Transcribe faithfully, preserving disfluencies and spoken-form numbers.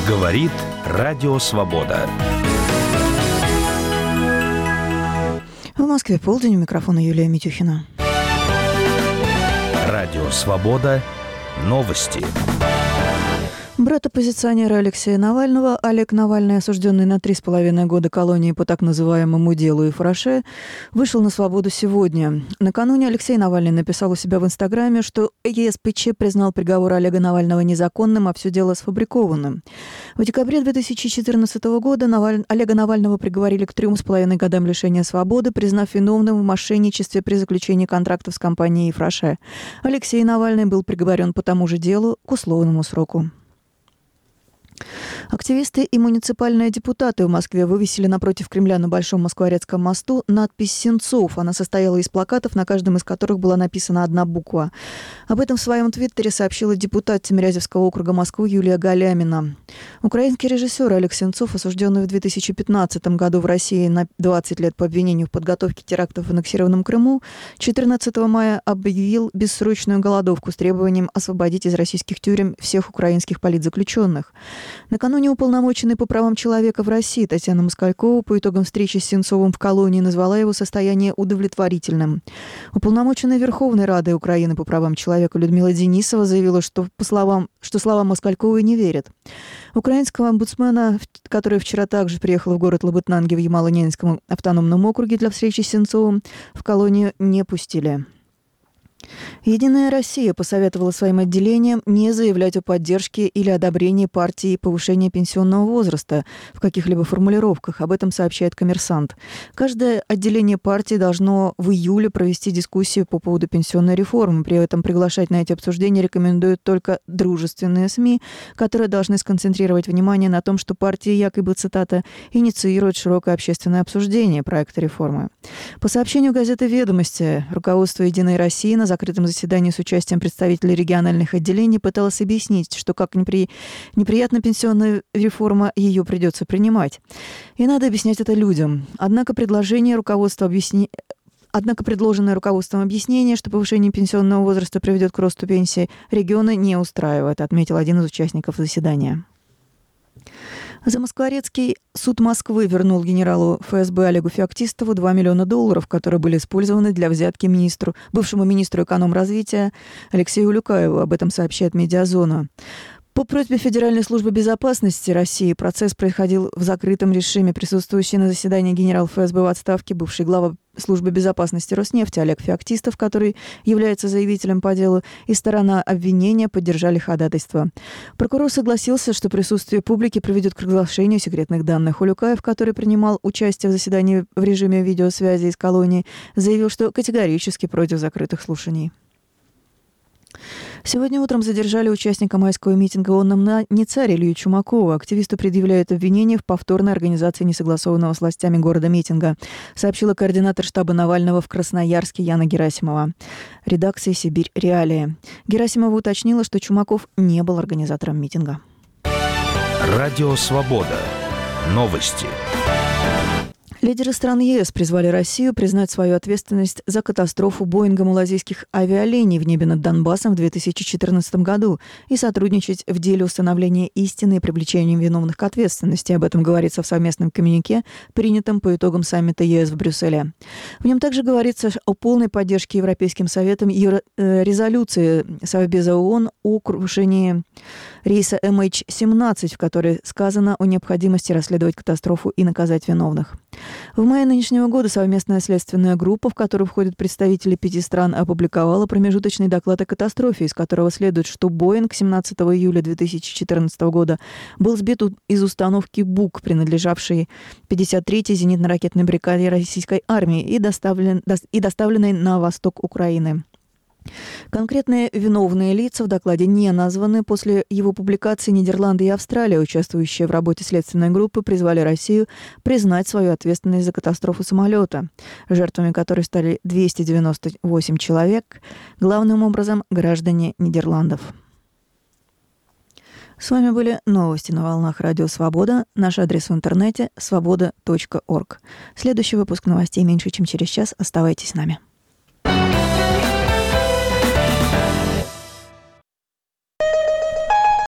Говорит Радио Свобода. В Москве полдень, у микрофона Юлия Митюхина. Радио Свобода. Новости. Брат оппозиционера Алексея Навального, Олег Навальный, осужденный на три с половиной года колонии по так называемому делу Ифраше, вышел на свободу сегодня. Накануне Алексей Навальный написал у себя в Инстаграме, что ЕСПЧ признал приговор Олега Навального незаконным, а все дело сфабрикованным. В декабре две тысячи четырнадцатого года Наваль... Олега Навального приговорили к трем с половиной годам лишения свободы, признав виновным в мошенничестве при заключении контрактов с компанией Ифраше. Алексей Навальный был приговорен по тому же делу к условному сроку. Активисты и муниципальные депутаты в Москве вывесили напротив Кремля на Большом Москворецком мосту надпись «Сенцов». Она состояла из плакатов, на каждом из которых была написана одна буква. Об этом в своем твиттере сообщила депутат Тимирязевского округа Москвы Юлия Галямина. Украинский режиссер Олег Сенцов, осужденный в две тысячи пятнадцатом году в России на двадцать лет по обвинению в подготовке терактов в аннексированном Крыму, четырнадцатого мая объявил бессрочную голодовку с требованием освободить из российских тюрем всех украинских политзаключенных. Накануне уполномоченный по правам человека в России Татьяна Москалькова по итогам встречи с Сенцовым в колонии назвала его состояние удовлетворительным. Уполномоченная Верховной Рады Украины по правам человека Людмила Денисова заявила, что, по словам, что словам Москальковой не верит. Украинского омбудсмена, который вчера также приехал в город Лабытнанги в Ямало-Ненецком автономном округе для встречи с Сенцовым, в колонию не пустили. «Единая Россия» посоветовала своим отделениям не заявлять о поддержке или одобрении партии повышения пенсионного возраста в каких-либо формулировках. Об этом сообщает «Коммерсант». Каждое отделение партии должно в июле провести дискуссию по поводу пенсионной реформы. При этом приглашать на эти обсуждения рекомендуют только дружественные СМИ, которые должны сконцентрировать внимание на том, что партия якобы, цитата, «инициирует широкое общественное обсуждение проекта реформы». По сообщению газеты «Ведомости», руководство «Единой России» на закрытом заседании с участием представителей региональных отделений пыталась объяснить, что как непри... неприятна пенсионная реформа, ее придется принимать. И надо объяснять это людям. Однако предложение руководства объясни... Однако предложенное руководством объяснение, что повышение пенсионного возраста приведет к росту пенсии, регионы не устраивает, отметил один из участников заседания. Замоскворецкий суд Москвы вернул генералу ФСБ Олегу Феоктистову два миллиона долларов, которые были использованы для взятки министру, бывшему министру экономразвития Алексею Улюкаеву. Об этом сообщает «Медиазона». По просьбе Федеральной службы безопасности России процесс происходил в закрытом режиме. Присутствующий на заседании генерал ФСБ в отставке, бывший глава службы безопасности Роснефти Олег Феоктистов, который является заявителем по делу, и сторона обвинения поддержали ходатайство. Прокурор согласился, что присутствие публики приведет к разглашению секретных данных. Улюкаев, который принимал участие в заседании в режиме видеосвязи из колонии, заявил, что категорически против закрытых слушаний. Сегодня утром задержали участника майского митинга «Он нам не царь» Илью Чумакова. Активисту предъявляют обвинение в повторной организации несогласованного с властями города митинга, сообщила координатор штаба Навального в Красноярске Яна Герасимова. Редакция «Сибирь. Реалии». Герасимова уточнила, что Чумаков не был организатором митинга. Радио Свобода. Новости. Лидеры стран ЕС призвали Россию признать свою ответственность за катастрофу Боинга малазийских авиалиний в небе над Донбассом в две тысячи четырнадцатом году и сотрудничать в деле установления истины и привлечения виновных к ответственности. Об этом говорится в совместном коммюнике, принятом по итогам саммита ЕС в Брюсселе. В нем также говорится о полной поддержке Европейским Советом резолюции Совбеза ООН о крушении рейса эм эйч семнадцать, в которой сказано о необходимости расследовать катастрофу и наказать виновных. В мае нынешнего года совместная следственная группа, в которую входят представители пяти стран, опубликовала промежуточный доклад о катастрофе, из которого следует, что Боинг семнадцатого июля две тысячи четырнадцатого года был сбит из установки «Бук», принадлежавшей пятьдесят третьей зенитно-ракетной бригаде российской армии и, доставлен, и доставленной на восток Украины. Конкретные виновные лица в докладе не названы. После его публикации Нидерланды и Австралия, участвующие в работе следственной группы, призвали Россию признать свою ответственность за катастрофу самолета, жертвами которой стали двести девяносто восемь человек, главным образом граждане Нидерландов. С вами были новости на волнах Радио Свобода. Наш адрес в интернете – свобода точка орг. Следующий выпуск новостей меньше, чем через час. Оставайтесь с нами.